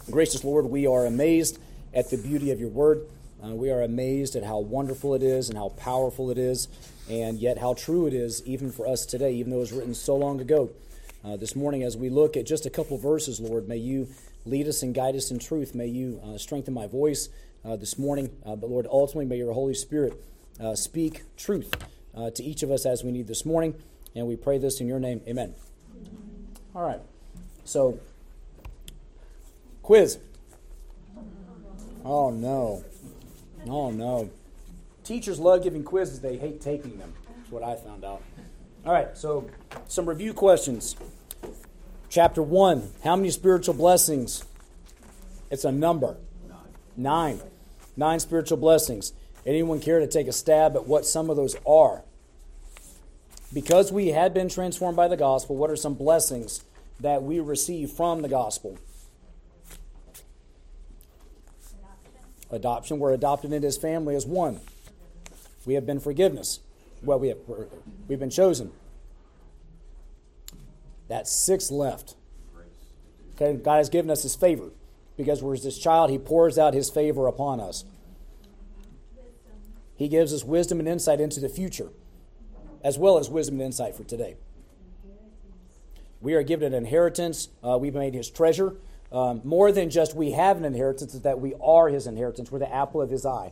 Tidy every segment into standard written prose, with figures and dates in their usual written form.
Gracious Lord, we are amazed at the beauty of your word. We are amazed at how wonderful it is and how powerful it is, and yet how true it is even for us today, even though it was written so long ago. This morning, as we look at just a couple verses, Lord, may you lead us and guide us in truth. May you strengthen my voice this morning. But Lord, ultimately, may your Holy Spirit speak truth to each of us as we need this morning. And we pray this in your name. Amen. All right. So, quiz. Oh, no. Oh, no. Teachers love giving quizzes. They hate taking them. That's what I found out. All right. So, some review questions. Chapter 1. How many spiritual blessings? It's a number. 9. 9 spiritual blessings. Anyone care to take a stab at what some of those are? Because we had been transformed by the gospel, what are some blessings that we receive from the gospel? Adoption. We're adopted into his family as one. We have been forgiveness. Well, we've been chosen. That's 6 left. Okay, God has given us his favor. Because we're his child, he pours out his favor upon us. He gives us wisdom and insight into the future, as well as wisdom and insight for today. We are given an inheritance. We've made his treasure. More than just we have an inheritance, is that we are his inheritance. We're the apple of his eye.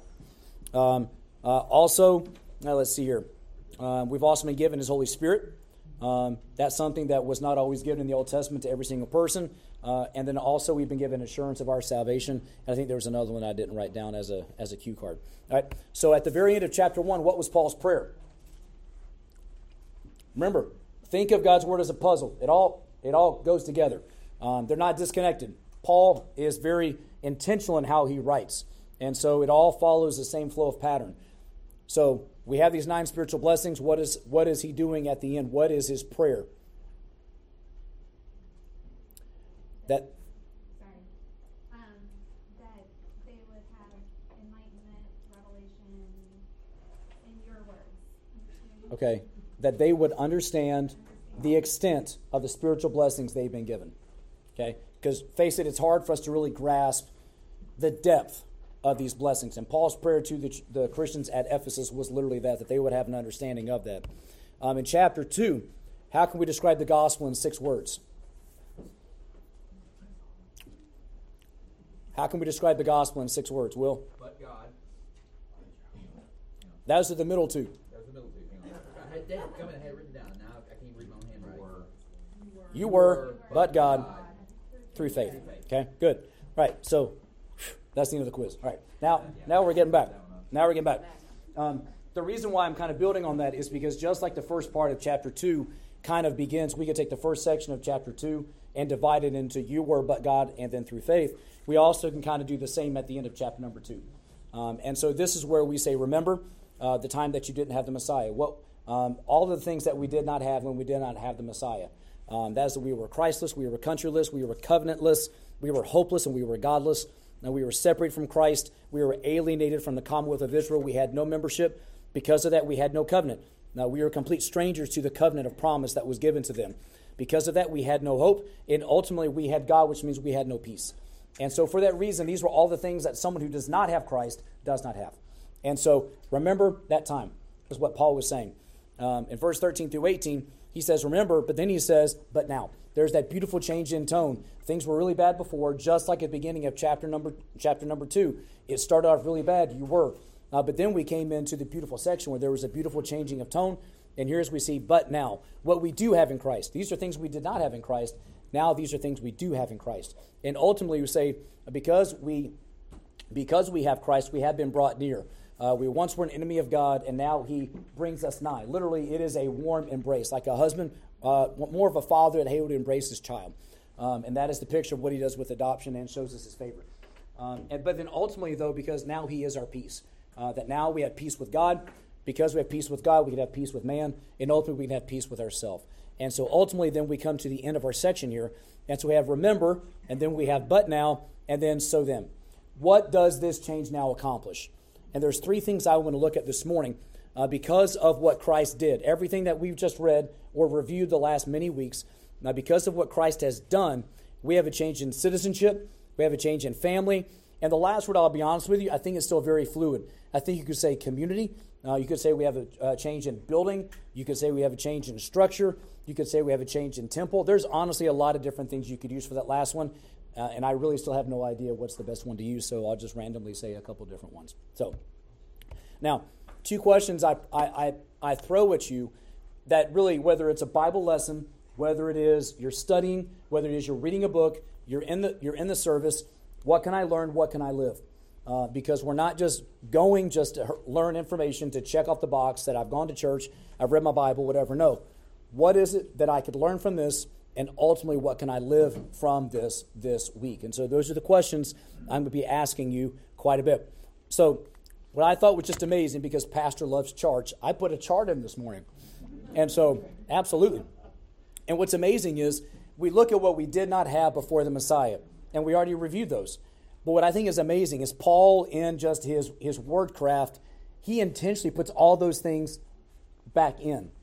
Also, now let's see here. We've also been given his Holy Spirit. That's something that was not always given in the Old Testament to every single person. And then also we've been given assurance of our salvation. And I think there was another one I didn't write down as a cue card. All right. So at the very end of chapter 1, what was Paul's prayer? Remember, think of God's word as a puzzle. It all goes together. They're not disconnected. Paul is very intentional in how he writes. And so it all follows the same flow of pattern. So we have these 9 spiritual blessings. What is he doing at the end? What is his prayer? That they would have enlightenment, revelation in your words. Okay. That they would understand the extent of the spiritual blessings they've been given. Okay? Because face it, it's hard for us to really grasp the depth of these blessings. And Paul's prayer to the Christians at Ephesus was literally that they would have an understanding of that. In chapter 2, how can we describe the gospel in 6 words? How can we describe the gospel in 6 words, Will? But God. Those are the middle 2. That was the middle 2. I had it written down. Now I can't read my own handwriting. You were, but God, through faith. Okay, good. All right, so that's the end of the quiz. All right, now we're getting back. The reason why I'm kind of building on that is because just like the first part of chapter 2 kind of begins, we could take the first section of chapter 2 and divide it into you were, but God, and then through faith. We also can kind of do the same at the end of chapter number 2. And so this is where we say, remember the time that you didn't have the Messiah. All of the things that we did not have when we did not have the Messiah. That is that we were Christless, we were countryless, we were covenantless, we were hopeless, and we were godless. And we were separated from Christ. We were alienated from the Commonwealth of Israel. We had no membership. Because of that, we had no covenant. Now, we were complete strangers to the covenant of promise that was given to them. Because of that, we had no hope. And ultimately, we had God, which means we had no peace. And so for that reason, these were all the things that someone who does not have Christ does not have. And so remember that time is what Paul was saying. In verse 13 through 18, he says, remember, but then he says, but now. There's that beautiful change in tone. Things were really bad before, just like at the beginning of chapter number 2. It started off really bad. You were. But then we came into the beautiful section where there was a beautiful changing of tone. And here's we see, but now, what we do have in Christ. These are things we did not have in Christ. Now these are things we do have in Christ. And ultimately we say, because we have Christ, we have been brought near. We once were an enemy of God, and now he brings us nigh. Literally, it is a warm embrace, like a husband, more of a father that he would embrace his child. And that is the picture of what he does with adoption and shows us his favor. But then ultimately, though, because now he is our peace, that now we have peace with God. Because we have peace with God, we can have peace with man, and ultimately we can have peace with ourselves. And so ultimately, then we come to the end of our section here. And so we have remember, and then we have but now, and then so then. What does this change now accomplish? And there's 3 things I want to look at this morning because of what Christ did. Everything that we've just read or reviewed the last many weeks, because of what Christ has done, we have a change in citizenship, we have a change in family. And the last word, I'll be honest with you, I think it's still very fluid. I think you could say community. You could say we have a change in building. You could say we have a change in structure. You could say we have a change in temple. There's honestly a lot of different things you could use for that last one. And I really still have no idea what's the best one to use, so I'll just randomly say a couple different ones. So, now, two questions I throw at you that really, whether it's a Bible lesson, whether it is you're studying, whether it is you're reading a book, you're in the service, what can I learn, what can I live? Because we're not just going just to learn information to check off the box that I've gone to church, I've read my Bible, whatever. No. What is it that I could learn from this, and ultimately what can I live from this week? And so those are the questions I'm going to be asking you quite a bit. So what I thought was just amazing, because Pastor loves charts, I put a chart in this morning. And so, absolutely. And what's amazing is we look at what we did not have before the Messiah, and we already reviewed those. But what I think is amazing is Paul, in just his word craft, he intentionally puts all those things back in.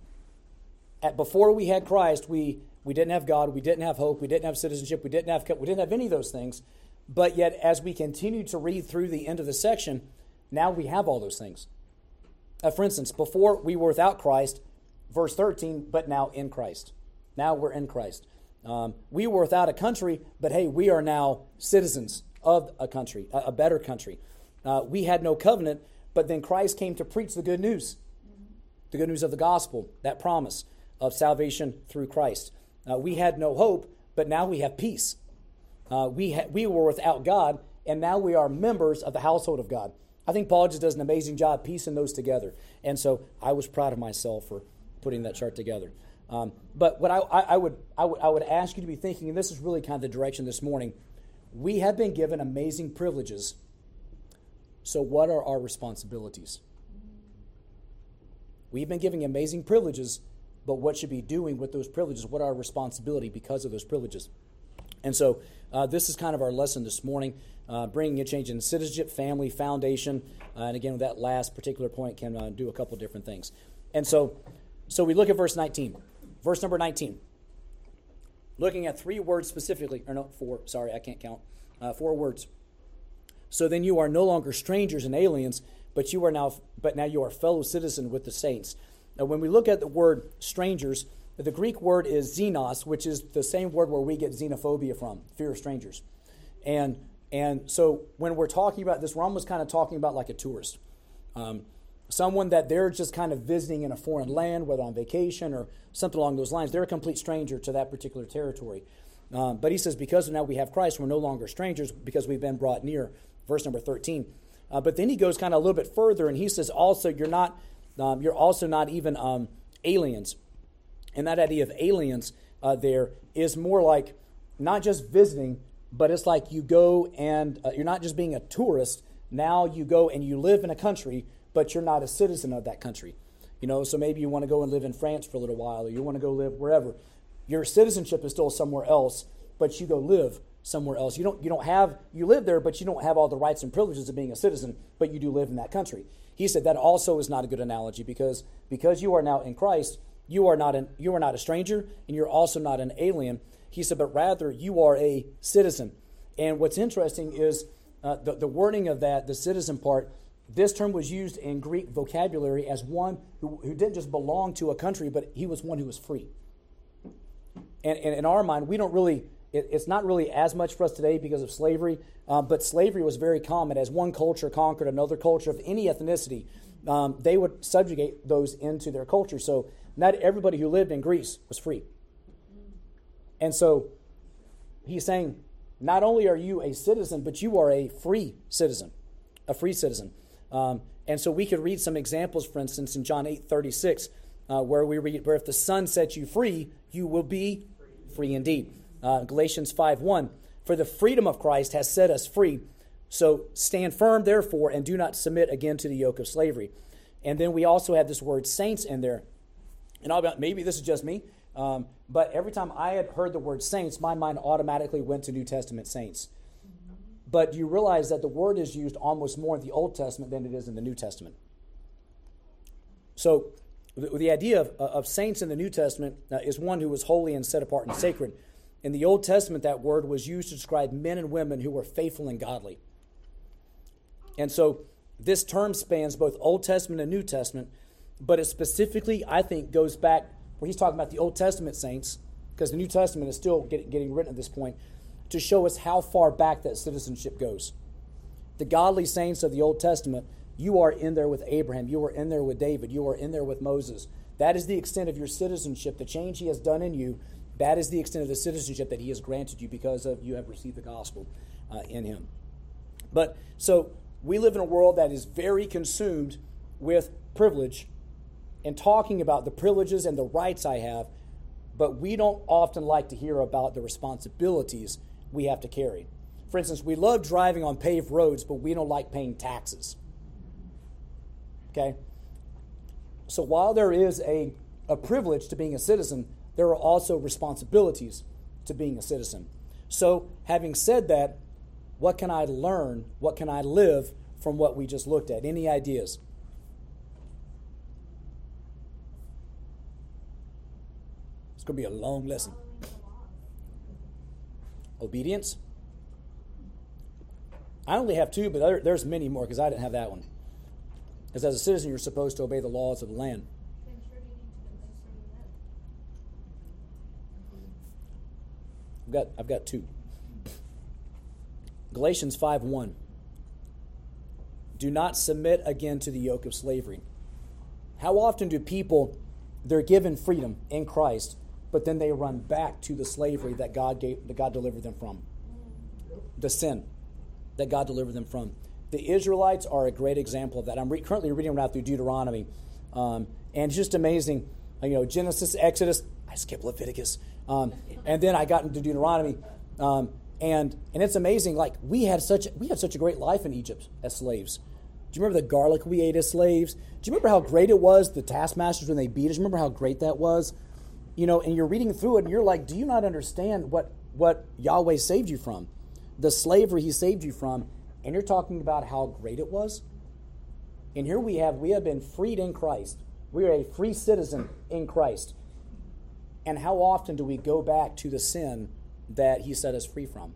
Before we had Christ, we didn't have God, we didn't have hope, we didn't have citizenship, we didn't have any of those things. But yet, as we continue to read through the end of the section, now we have all those things. For instance, before we were without Christ, verse 13, but now in Christ. Now we're in Christ. We were without a country, but hey, we are now citizens of a country, a better country. We had no covenant, but then Christ came to preach the good news of the gospel, that promise of salvation through Christ. We had no hope, but now we have peace. We were without God, and now we are members of the household of God. I think Paul just does an amazing job piecing those together. And so I was proud of myself for putting that chart together. But what I would ask you to be thinking, and this is really kind of the direction this morning, we have been given amazing privileges. So what are our responsibilities? We've been given amazing privileges, but what should we be doing with those privileges? What are our responsibility because of those privileges? And so this is kind of our lesson this morning, bringing a change in citizenship, family, foundation, and again, with that last particular point can do a couple different things. And so we look at verse 19. Verse number 19. Looking at 3 words specifically, or no, 4, sorry, I can't count. 4 words. So then you are no longer strangers and aliens, but now you are fellow citizens with the saints. Now, when we look at the word strangers, the Greek word is xenos, which is the same word where we get xenophobia from, fear of strangers. And so when we're talking about this, we're almost kind of talking about like a tourist. Someone that they're just kind of visiting in a foreign land, whether on vacation or something along those lines. They're a complete stranger to that particular territory. But he says, because now we have Christ, we're no longer strangers because we've been brought near. Verse number 13. But then he goes kind of a little bit further, and he says, also, you're also not even aliens. And that idea of aliens there is more like not just visiting, but it's like you go and you're not just being a tourist. Now you go and you live in a country, but you're not a citizen of that country. So maybe you want to go and live in France for a little while, or you want to go live wherever. Your citizenship is still somewhere else, but you go live somewhere else. You live there, but you don't have all the rights and privileges of being a citizen, but you do live in that country. He said that also is not a good analogy because you are now in Christ, you are not a stranger, and you're also not an alien. He said, but rather you are a citizen. And what's interesting is the wording of that, the citizen part. This term was used in Greek vocabulary as one who didn't just belong to a country, but he was one who was free. And in our mind, we don't really, it's not really as much for us today because of slavery, but slavery was very common. As one culture conquered another culture of any ethnicity, they would subjugate those into their culture. So not everybody who lived in Greece was free. And so he's saying, not only are you a citizen, but you are a free citizen. And so we could read some examples, for instance, in John 8:36, where we read, where if the Son sets you free, you will be free indeed. Galatians 5:1, for the freedom of Christ has set us free. So stand firm, therefore, and do not submit again to the yoke of slavery. And then we also have this word saints in there. And maybe this is just me, but every time I had heard the word saints, my mind automatically went to New Testament saints. But you realize that the word is used almost more in the Old Testament than it is in the New Testament. So the idea of saints in the New Testament is one who was holy and set apart and sacred. In the Old Testament, that word was used to describe men and women who were faithful and godly. And so this term spans both Old Testament and New Testament, but it specifically, I think, goes back where he's talking about the Old Testament saints, because the New Testament is still getting written at this point, to show us how far back that citizenship goes. The godly saints of the Old Testament, you are in there with Abraham, you are in there with David, you are in there with Moses. That is the extent of your citizenship, the change he has done in you. That is the extent of the citizenship that he has granted you because of you have received the gospel in him. But so we live in a world that is very consumed with privilege and talking about the privileges and the rights I have, but we don't often like to hear about the responsibilities we have to carry. For instance, we love driving on paved roads, but we don't like paying taxes. Okay? So while there is a privilege to being a citizen, there are also responsibilities to being a citizen. So, having said that, what can I learn? What can I live from what we just looked at? Any ideas? It's going to be a long lesson. Obedience? I only have two, but there's many more because I didn't have that one. Because as a citizen, you're supposed to obey the laws of the land. I've got two. Galatians 5:1. Do not submit again to the yoke of slavery. How often do people, they're given freedom in Christ, but then they run back to the slavery that God delivered them from? The sin that God delivered them from. The Israelites are a great example of that. I'm currently reading right through Deuteronomy, and it's just amazing. Genesis, Exodus. I skipped Leviticus. And then I got into Deuteronomy, and it's amazing. Like we had such a great life in Egypt as slaves. Do you remember the garlic we ate as slaves? Do you remember how great it was? The taskmasters when they beat us. Remember how great that was? And you're reading through it, and you're like, do you not understand what Yahweh saved you from? The slavery He saved you from, and you're talking about how great it was. And here we have been freed in Christ. We are a free citizen in Christ. And how often do we go back to the sin that He set us free from?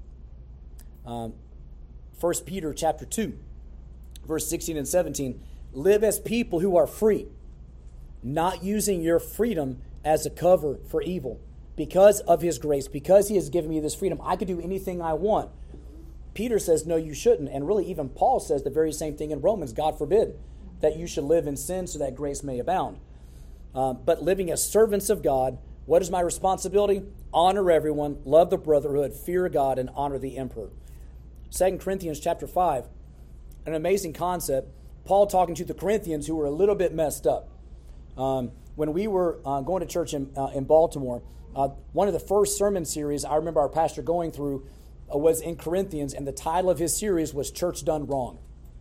1 Peter chapter 2, verse 16 and 17. Live as people who are free, not using your freedom as a cover for evil. Because of His grace, because He has given me this freedom, I could do anything I want. Peter says, no, you shouldn't. And really, even Paul says the very same thing in Romans. God forbid that you should live in sin so that grace may abound. But living as servants of God, what is my responsibility? Honor everyone, love the brotherhood, fear God, and honor the emperor. 2 Corinthians chapter 5, an amazing concept. Paul talking to the Corinthians who were a little bit messed up. When we were going to church in Baltimore, one of the first sermon series I remember our pastor going through was in Corinthians, and the title of his series was Church Done Wrong.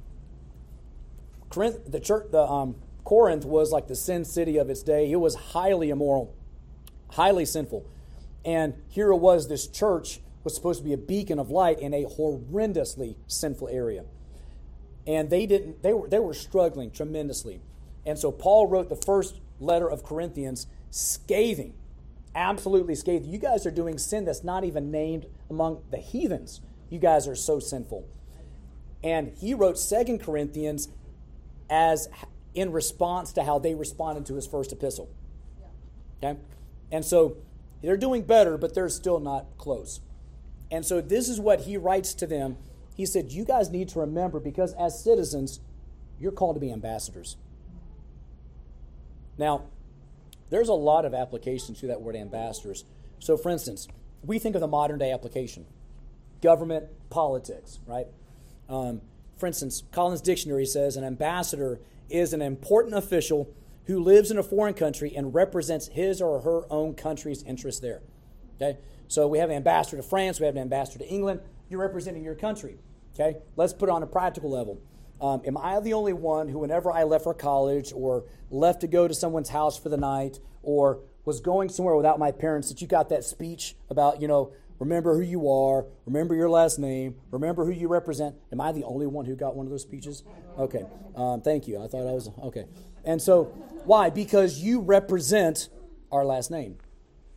Corinth was like the sin city of its day. It was highly immoral, highly sinful. And here it was, this church was supposed to be a beacon of light in a horrendously sinful area. And they were struggling tremendously. And so Paul wrote the first letter of Corinthians scathing, absolutely scathing. You guys are doing sin that's not even named among the heathens. You guys are so sinful. And he wrote 2 Corinthians as in response to how they responded to his first epistle. Okay? And so they're doing better, but they're still not close. And so this is what he writes to them. He said, you guys need to remember, because as citizens, you're called to be ambassadors. Now, there's a lot of applications to that word ambassadors. So, for instance, we think of the modern day application. Government, politics, right? For instance, Collins Dictionary says an ambassador is an important official who lives in a foreign country and represents his or her own country's interests there. Okay? So we have an ambassador to France, we have an ambassador to England. You're representing your country. Okay? Let's put it on a practical level. Am I the only one who, whenever I left for college or left to go to someone's house for the night or was going somewhere without my parents, that you got that speech about, remember who you are, remember your last name, remember who you represent? Am I the only one who got one of those speeches? Okay. Thank you. I thought I was, okay. And so, why? Because you represent our last name.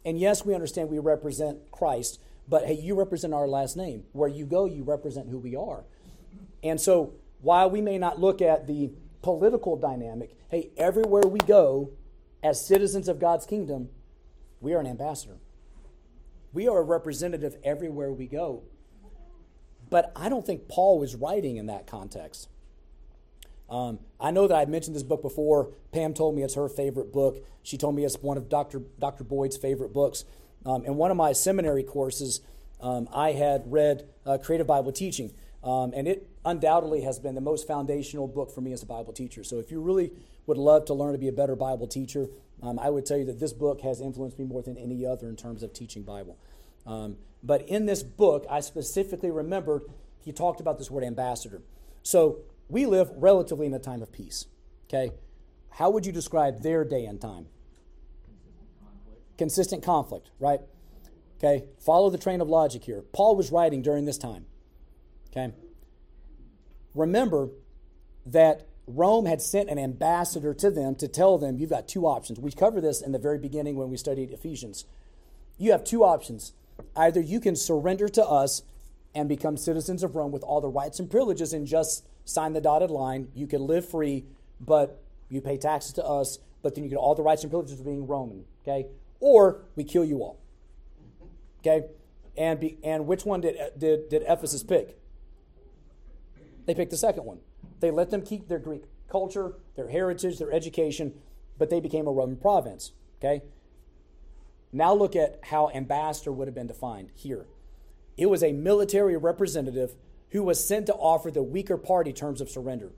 And yes, we understand we represent Christ, but hey, you represent our last name. Where you go, you represent who we are. And so while we may not look at the political dynamic, hey, everywhere we go as citizens of God's kingdom, we are an ambassador. We are a representative everywhere we go. But I don't think Paul was writing in that context. I know that I've mentioned this book before. Pam told me it's her favorite book. She told me it's one of Dr. Boyd's favorite books. In one of my seminary courses, I had read Creative Bible Teaching, and it undoubtedly has been the most foundational book for me as a Bible teacher. So if you really would love to learn to be a better Bible teacher, I would tell you that this book has influenced me more than any other in terms of teaching Bible. But in this book, I specifically remembered he talked about this word ambassador. So we live relatively in a time of peace. Okay, how would you describe their day and time? Consistent conflict, right? Okay, follow the train of logic here. Paul was writing during this time. Okay, remember that Rome had sent an ambassador to them to tell them you've got two options. We covered this in the very beginning when we studied Ephesians. You have two options. Either you can surrender to us and become citizens of Rome with all the rights and privileges and just sign the dotted line. You can live free, but you pay taxes to us, but then you get all the rights and privileges of being Roman. Okay, or we kill you all. Okay, and which one did Ephesus pick? They picked the second one. They let them keep their Greek culture, their heritage, their education, but they became a Roman province. Okay. Now look at how ambassador would have been defined here. It was a military representative who was sent to offer the weaker party terms of surrender.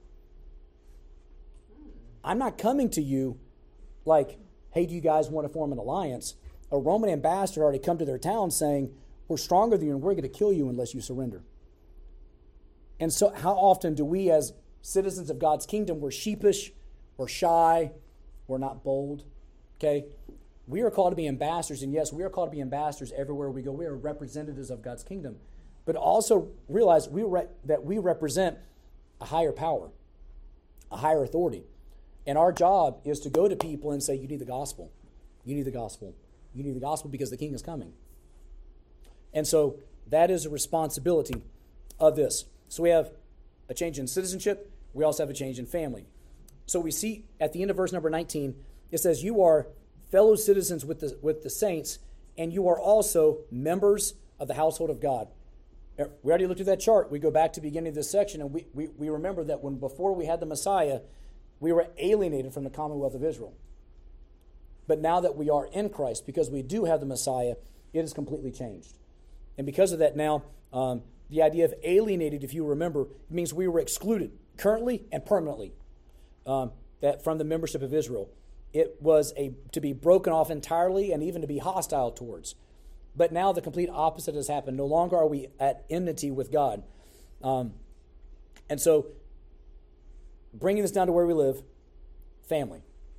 I'm not coming to you like, hey, do you guys want to form an alliance? A Roman ambassador already come to their town saying, we're stronger than you and we're going to kill you unless you surrender. And so how often do we as citizens of God's kingdom, we're sheepish, we're shy, we're not bold, okay? We are called to be ambassadors, and yes, we are called to be ambassadors everywhere we go. We are representatives of God's kingdom. But also realize that we represent a higher power, a higher authority. And our job is to go to people and say, you need the gospel. You need the gospel. You need the gospel because the king is coming. And so that is a responsibility of this. So we have a change in citizenship. We also have a change in family. So we see at the end of verse number 19, it says, you are fellow citizens with the saints, and you are also members of the household of God. We already looked at that chart. We go back to the beginning of this section, and we remember that before we had the Messiah, we were alienated from the Commonwealth of Israel. But now that we are in Christ, because we do have the Messiah, it has completely changed. And because of that now, the idea of alienated, if you remember, it means we were excluded currently and permanently that from the membership of Israel. It was to be broken off entirely and even to be hostile towards. But now the complete opposite has happened. No longer are we at enmity with God. And so, bringing this down to where we live, family.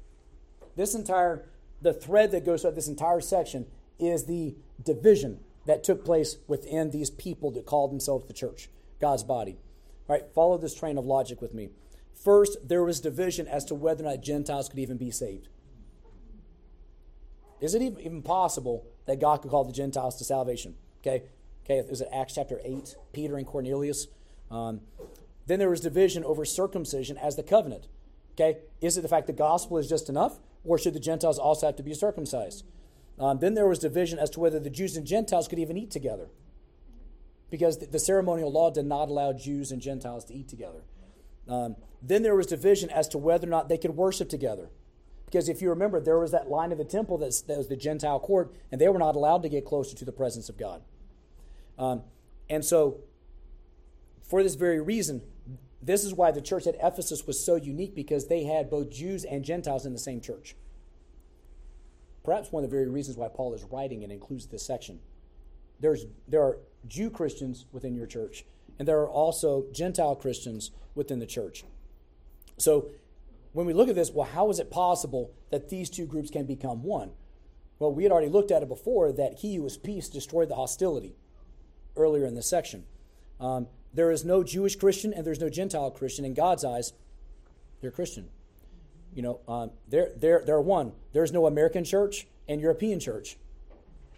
The thread that goes through this entire section is the division that took place within these people that called themselves the church, God's body. All right, follow this train of logic with me. First, there was division as to whether or not Gentiles could even be saved. Is it even possible that God could call the Gentiles to salvation? Okay. Is it Acts chapter 8, Peter and Cornelius? Then there was division over circumcision as the covenant. Okay. Is it the fact the gospel is just enough, or should the Gentiles also have to be circumcised? Then there was division as to whether the Jews and Gentiles could even eat together, because the ceremonial law did not allow Jews and Gentiles to eat together. Then there was division as to whether or not they could worship together. Because if you remember, there was that line of the temple that was the Gentile court, and they were not allowed to get closer to the presence of God. And so, for this very reason, this is why the church at Ephesus was so unique, because they had both Jews and Gentiles in the same church. Perhaps one of the very reasons why Paul is writing and includes this section. There are Jew Christians within your church, and there are also Gentile Christians within the church. So when we look at this, well, how is it possible that these two groups can become one? Well, we had already looked at it before, that he who is peace destroyed the hostility earlier in this section. There is no Jewish Christian and there's no Gentile Christian. In God's eyes, they're Christian. They're one. There's no American church and European church.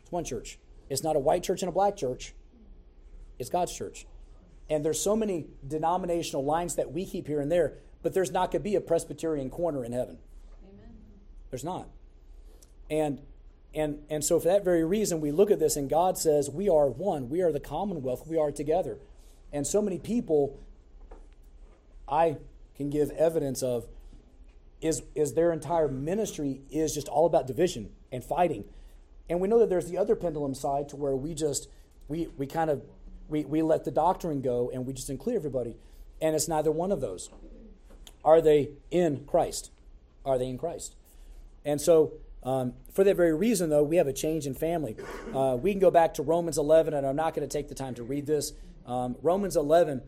It's one church. It's not a white church and a black church. It's God's church. And there's so many denominational lines that we keep here and there, but there's not going to be a Presbyterian corner in heaven. Amen. There's not. And so for that very reason, we look at this and God says, we are one. We are the commonwealth. We are together. And so many people, I can give evidence of, is their entire ministry is just all about division and fighting. And we know that there's the other pendulum side to where we let the doctrine go and we just include everybody. And it's neither one of those. Are they in Christ? Are they in Christ? And so for that very reason, though, we have a change in family. We can go back to Romans 11, and I'm not going to take the time to read this. Romans 11,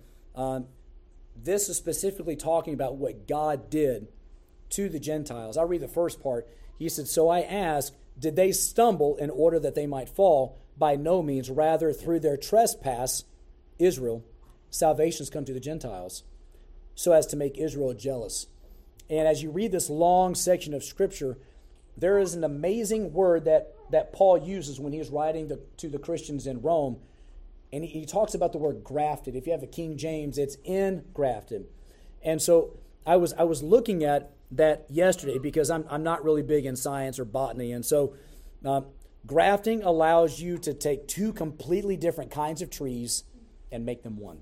this is specifically talking about what God did to the Gentiles. I'll read the first part. He said, "So I ask, did they stumble in order that they might fall? By no means. Rather, through their trespass, Israel, salvation's come to the Gentiles, so as to make Israel jealous." And as you read this long section of Scripture, there is an amazing word that Paul uses when he's writing to the Christians in Rome. And he talks about the word grafted. If you have the King James, it's engrafted. And so I was looking at that yesterday because I'm not really big in science or botany. And so grafting allows you to take two completely different kinds of trees and make them one.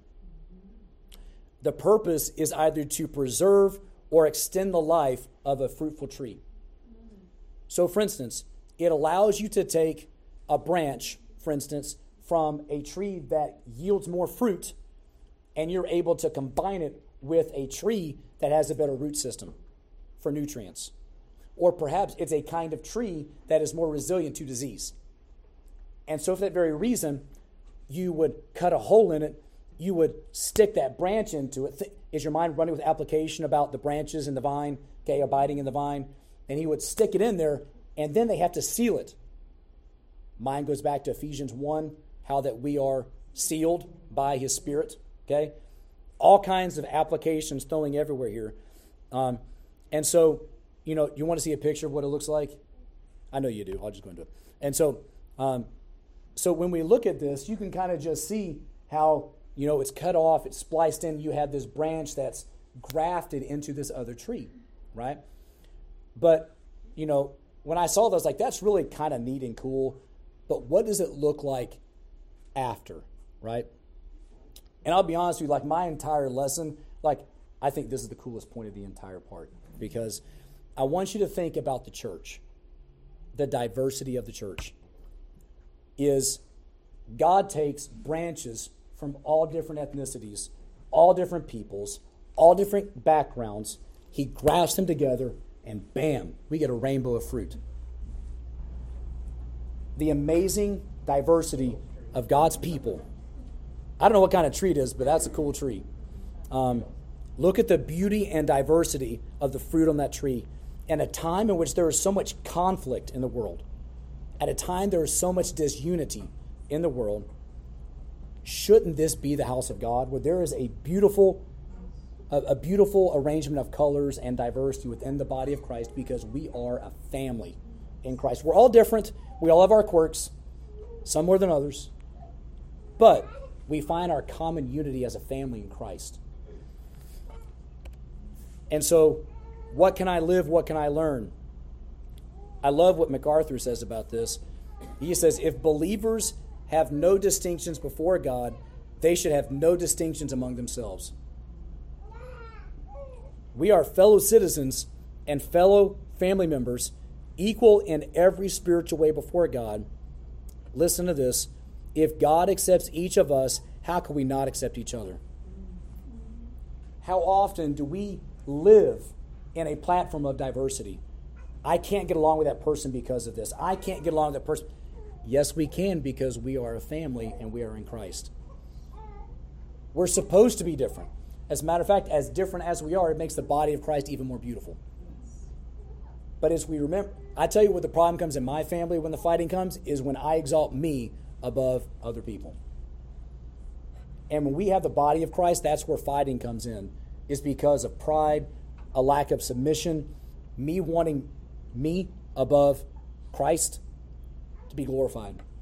The purpose is either to preserve or extend the life of a fruitful tree. So, for instance, it allows you to take a branch, for instance, from a tree that yields more fruit, and you're able to combine it with a tree that has a better root system for nutrients. Or perhaps it's a kind of tree that is more resilient to disease. And so for that very reason, you would cut a hole in it, you would stick that branch into it. Is your mind running with application about the branches in the vine, okay, abiding in the vine? And he would stick it in there, and then they have to seal it. Mine goes back to Ephesians 1, how that we are sealed by his Spirit, okay? All kinds of applications throwing everywhere here. And so, you want to see a picture of what it looks like? I know you do. I'll just go into it. And so, so when we look at this, you can kind of just see how, it's cut off, it's spliced in. You have this branch that's grafted into this other tree, right? But, when I saw that, I was like, that's really kind of neat and cool. But what does it look like after, right? And I'll be honest with you, like my entire lesson, I think this is the coolest point of the entire part, because I want you to think about the church. The diversity of the church is God takes branches from all different ethnicities, all different peoples, all different backgrounds. He grafts them together, and bam, we get a rainbow of fruit. The amazing diversity of God's people. I don't know what kind of tree it is, but that's a cool tree. Look at the beauty and diversity of the fruit on that tree. In a time in which there is so much conflict in the world, at a time there is so much disunity in the world, shouldn't this be the house of God, where there is a beautiful arrangement of colors and diversity within the body of Christ, because we are a family in Christ. We're all different. We all have our quirks, some more than others. But we find our common unity as a family in Christ. And so, what can I live? What can I learn? I love what MacArthur says about this. He says, if believers have no distinctions before God, they should have no distinctions among themselves. We are fellow citizens and fellow family members, equal in every spiritual way before God. Listen to this. If God accepts each of us, how can we not accept each other? How often do we live in a platform of diversity? I can't get along with that person because of this. I can't get along with that person. Yes, we can, because we are a family and we are in Christ. We're supposed to be different. As a matter of fact, as different as we are, it makes the body of Christ even more beautiful. But as we remember, I tell you what the problem comes in my family when the fighting comes is when I exalt me above other people. And when we have the body of Christ, that's where fighting comes in. Is because of pride, a lack of submission, me wanting me above Christ to be glorified.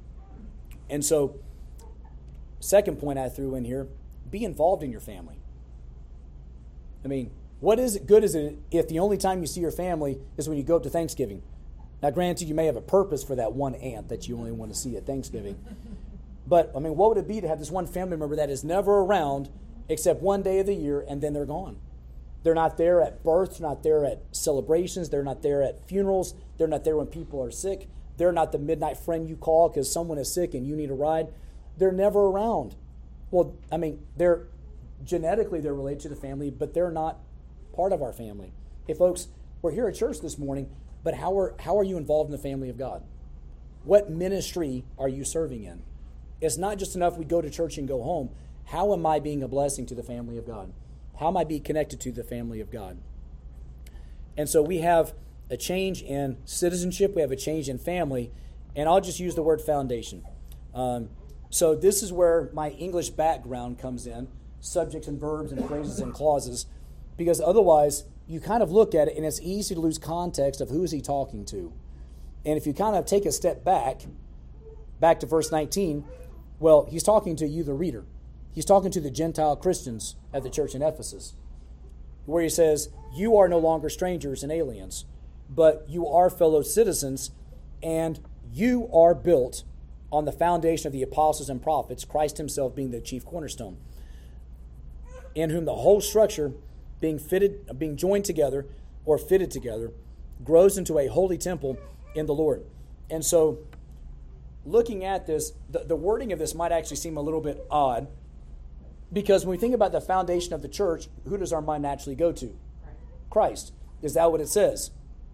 And so, second point I threw in here, be involved in your family. I mean, what is it good is it if the only time you see your family is when you go up to Thanksgiving? Now, granted, you may have a purpose for that one aunt that you only want to see at Thanksgiving. But, I mean, what would it be to have this one family member that is never around except one day of the year and then they're gone? They're not there at births, not there at celebrations, they're not there at funerals, they're not there when people are sick, they're not the midnight friend you call because someone is sick and you need a ride. They're never around. Well, I mean, they're genetically they're related to the family, but they're not part of our family. Hey, folks, we're here at church this morning, but how are you involved in the family of God? What ministry are you serving in? It's not just enough we go to church and go home. How am I being a blessing to the family of God? How am I being connected to the family of God? And so we have a change in citizenship. We have a change in family. And I'll just use the word foundation. So this is where my English background comes in, subjects and verbs and phrases and clauses, because otherwise you kind of look at it and it's easy to lose context of who is he talking to. And if you kind of take a step back to verse 19, well, he's talking to you, the reader. He's talking to the Gentile Christians at the church in Ephesus, where he says, you are no longer strangers and aliens, but you are fellow citizens, and you are built on the foundation of the apostles and prophets, Christ himself being the chief cornerstone, in whom the whole structure being joined together or fitted together grows into a holy temple in the Lord. And so looking at this, the wording of this might actually seem a little bit odd, because when we think about the foundation of the church, who does our mind naturally go to? Christ. Is that what it says?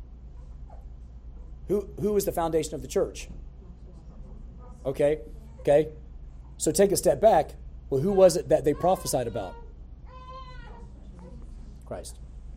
Who is the foundation of the church? Okay. So take a step back. Well, who was it that they prophesied about? Christ.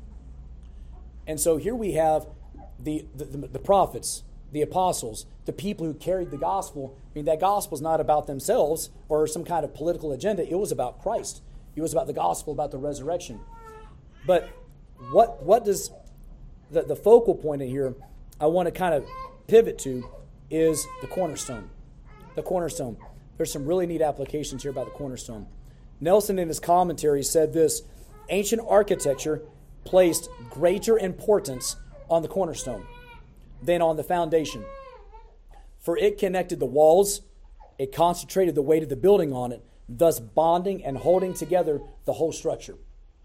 And so here we have the prophets, the apostles, the people who carried the gospel. I mean, that gospel is not about themselves or some kind of political agenda. It was about Christ. It was about the gospel, about the resurrection. But what does the focal point in here I want to kind of pivot to is the cornerstone. The cornerstone. There's some really neat applications here about the cornerstone. Nelson, in his commentary, said this: ancient architecture placed greater importance on the cornerstone than on the foundation. For it connected the walls, it concentrated the weight of the building on it, thus bonding and holding together the whole structure.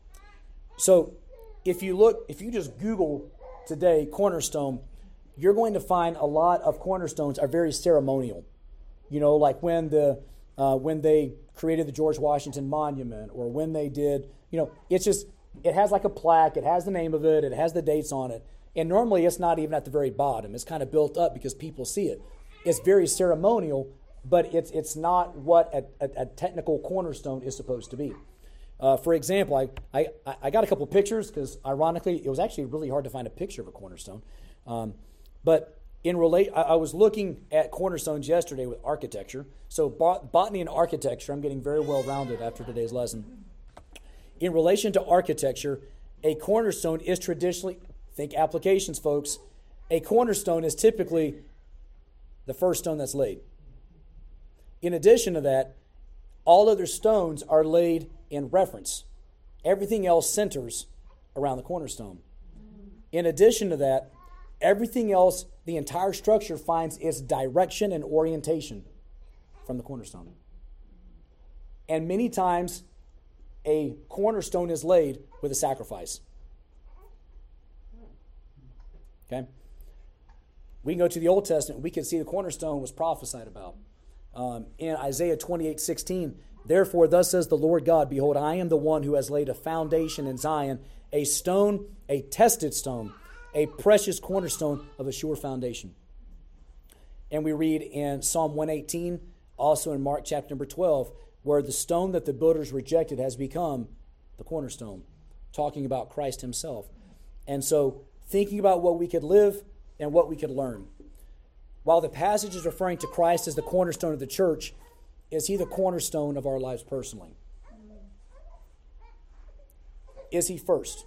So if you just Google today cornerstone, you're going to find a lot of cornerstones are very ceremonial. You know, like when they created the George Washington Monument, or when they did, it has like a plaque, it has the name of it, it has the dates on it. And normally it's not even at the very bottom. It's kind of built up because people see it. It's very ceremonial, but it's not what a technical cornerstone is supposed to be. For example, I got a couple pictures because, ironically, it was actually really hard to find a picture of a cornerstone. But I was looking at cornerstones yesterday with architecture. So botany and architecture, I'm getting very well-rounded after today's lesson. In relation to architecture, a cornerstone is traditionally, think applications, folks, a cornerstone is typically the first stone that's laid. In addition to that, all other stones are laid in reference. Everything else centers around the cornerstone. In addition to that, everything else, the entire structure finds its direction and orientation from the cornerstone. And many times, a cornerstone is laid with a sacrifice. Okay? We can go to the Old Testament. We can see the cornerstone was prophesied about. In Isaiah 28:16, therefore, thus says the Lord God, behold, I am the one who has laid a foundation in Zion, a stone, a tested stone, a precious cornerstone of a sure foundation. And we read in Psalm 118, also in Mark chapter number 12, where the stone that the builders rejected has become the cornerstone, talking about Christ himself. And so, thinking about what we could live and what we could learn. While the passage is referring to Christ as the cornerstone of the church, is he the cornerstone of our lives personally? Is he first?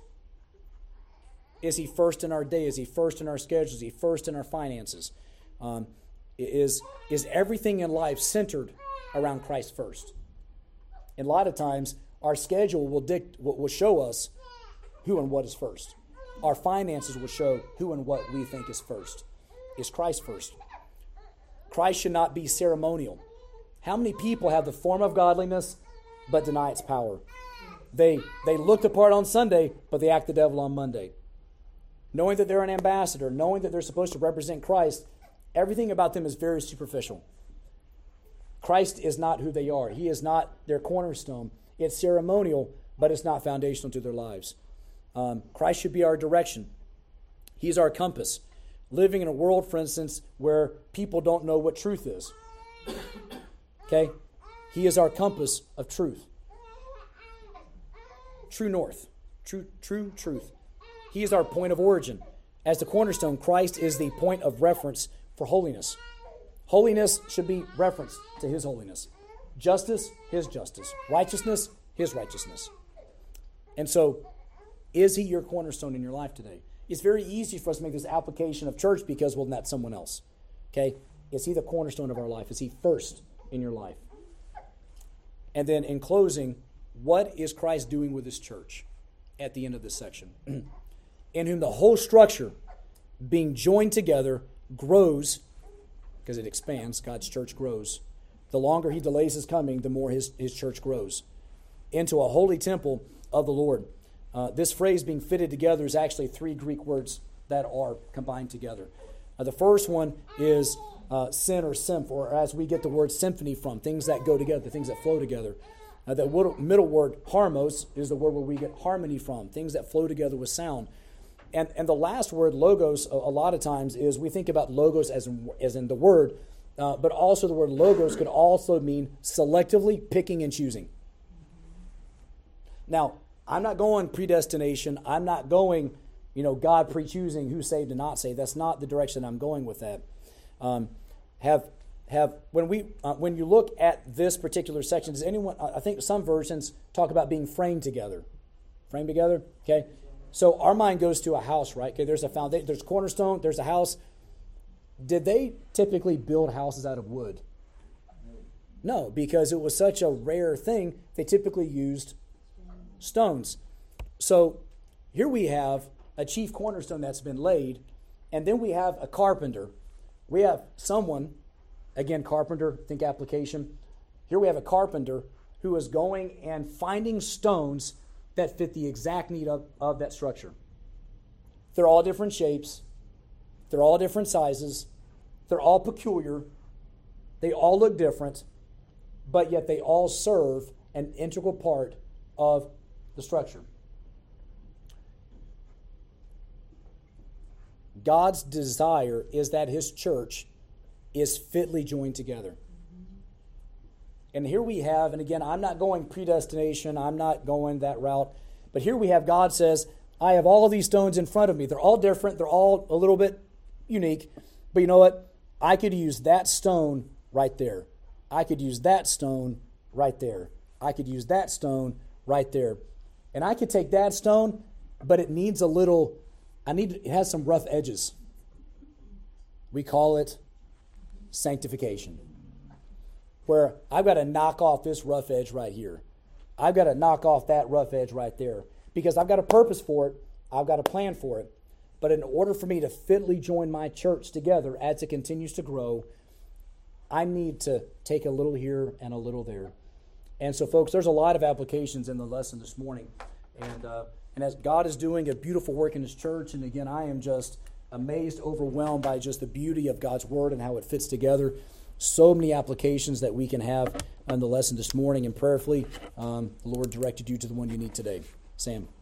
Is he first in our day? Is he first in our schedules? Is he first in our finances? is everything in life centered around Christ first. And a lot of times, our schedule will show us who and what is first. Our finances will show who and what we think is first. Is Christ first? Christ should not be ceremonial. How many people have the form of godliness but deny its power? They look the part on Sunday, but they act the devil on Monday. Knowing that they're an ambassador, knowing that they're supposed to represent Christ, everything about them is very superficial. Christ is not who they are. He is not their cornerstone. It's ceremonial, but it's not foundational to their lives. Christ should be our direction. He's our compass. Living in a world, for instance, where people don't know what truth is. Okay? He is our compass of truth. True north. True truth. He is our point of origin. As the cornerstone, Christ is the point of reference for holiness. Holiness should be referenced to His holiness. Justice, His justice. Righteousness, His righteousness. And so, is He your cornerstone in your life today? It's very easy for us to make this application of church because, well, that's someone else. Okay? Is He the cornerstone of our life? Is He first in your life? And then in closing, what is Christ doing with His church at the end of this section? In whom the whole structure, being joined together, grows, because it expands, God's church grows. The longer He delays His coming, the more His church grows. Into a holy temple of the Lord. This phrase being fitted together is actually 3 Greek words that are combined together. The first one is syn or symph, or as we get the word symphony from, things that go together, things that flow together. The middle word, harmos, is the word where we get harmony from, things that flow together with sound. And the last word, logos, a lot of times is we think about logos as in the word, but also the word logos could also mean selectively picking and choosing. Now, I'm not going predestination. I'm not going, God pre-choosing who's saved and not saved. That's not the direction I'm going with that. When you look at this particular section, does anyone? I think some versions talk about being framed together. Framed together, okay. So our mind goes to a house, right? Okay, there's a foundation, there's cornerstone, there's a house. Did they typically build houses out of wood? No, because it was such a rare thing. They typically used stones. So here we have a chief cornerstone that's been laid, and then we have a carpenter. We have someone, again, carpenter, think application. Here we have a carpenter who is going and finding stones that fit the exact need of that structure. They're all different shapes. They're all different sizes. They're all peculiar. They all look different, but yet they all serve an integral part of the structure. God's desire is that His church is fitly joined together. And here we have, and again, I'm not going predestination, I'm not going that route, but here we have God says, I have all of these stones in front of me. They're all different, they're all a little bit unique, but you know what? I could use that stone right there. I could use that stone right there. I could use that stone right there. And I could take that stone, but it needs it has some rough edges. We call it sanctification. Where I've got to knock off this rough edge right here. I've got to knock off that rough edge right there. Because I've got a purpose for it. I've got a plan for it. But in order for me to fitly join my church together as it continues to grow, I need to take a little here and a little there. And so, folks, there's a lot of applications in the lesson this morning. And as God is doing a beautiful work in His church, and again, I am just amazed, overwhelmed by just the beauty of God's Word and how it fits together. So many applications that we can have on the lesson this morning, and prayerfully, the Lord directed you to the one you need today. Sam.